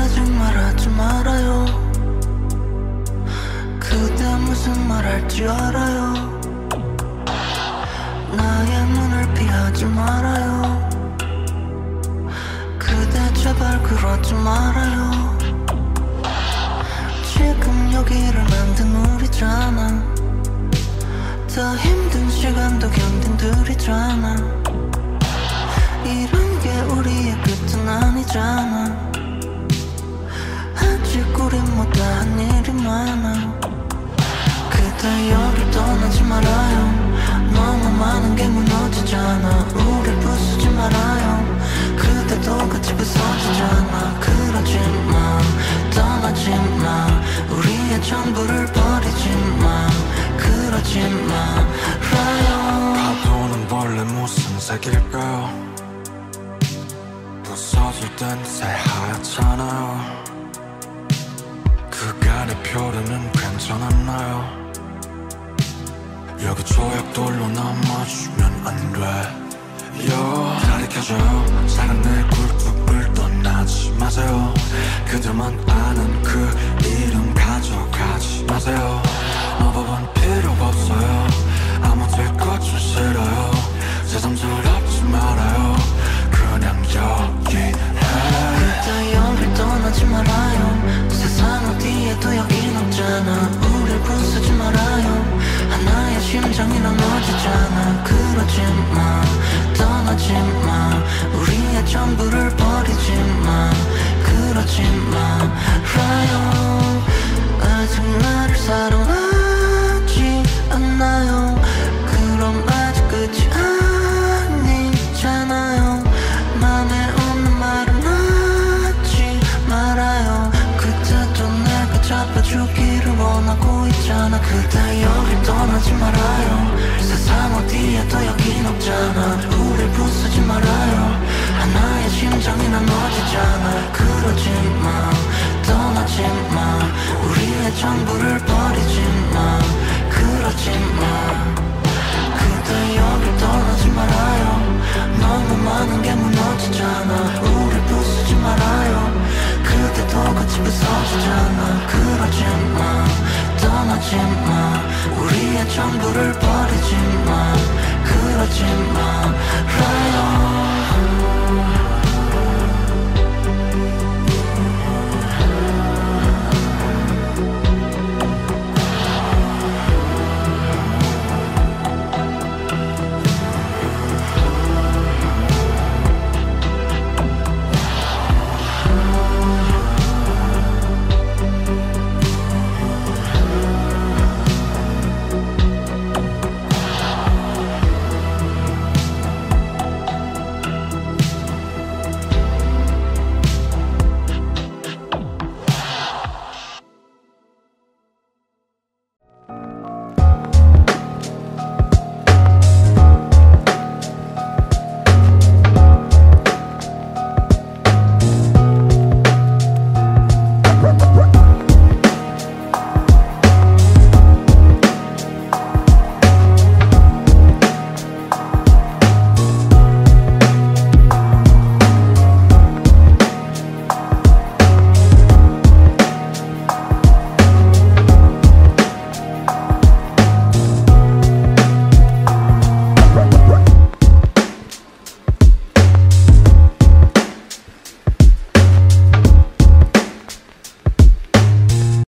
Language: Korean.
거짓말하지 말아요. 그대 무슨 말 할지 알아요. 나의 눈을 피하지 말아요. 그대 제발 그러지 말아요. 지금 여기를 만든 우리잖아. 더 힘든 시간도 견딘 둘이잖아. 이런 게 우리의 끝은 아니잖아. 아직 우린 못다한 일이 많아. 그대 여길 떠나지 말아요. 너무 많은 게 무너지잖아. 우릴 부수지 말아요. 그대도 같이 부서지잖아. 그러지 마, 떠나지 마. 우리의 전부를 버리지 마. 그러지 말아요. 파도는 원래 무슨 색일까요? 부서질 땐 새하얗잖아요. 그간의 표류는 괜찮았나요? 여기 조약돌로 남아주면 안 돼요. 가리켜줘요. 사랑의 굴뚝을 떠나지 마세요. 그들만 아는 그 이름 가져가지 마세요. 마법은 필요 없어요. 아무될 것좀 싫어요. 새삼스럽지 말아요. 그냥 여기에 그대 여길 떠나지 말아요. 세상 어디에도 여긴 없잖아. 우릴 부수지 말아요. 하나의 심장이 나눠지잖아. 그러지 마, 떠나지 마. 우리의 전부를 버리지 마. 그러지 말아요. 아직 나를 사랑하지 않나요? 그럼 아직 끝이 아니잖아요. 맘에 없는 말은 하지 말아요. 그때도 내가 잡아주기를 원하고 있잖아. 그대 여길 떠나지 말아요. 세상 어디에도 여긴 없잖아. 우릴 부수지 말아요. 하나의 심장이 나눠지잖아. 그러지 마, 떠나지 마. 우리의 전부를 버리지 마. 그러지 마. 그대 여길 떠나지 말아요. 너무 많은 게 무너지잖아. 우릴 부수지 말아요. 그대도 같이 부서지잖아. 그러지 마, 떠나지 마. 우리의 전부를 버리지 마. 그러지 마.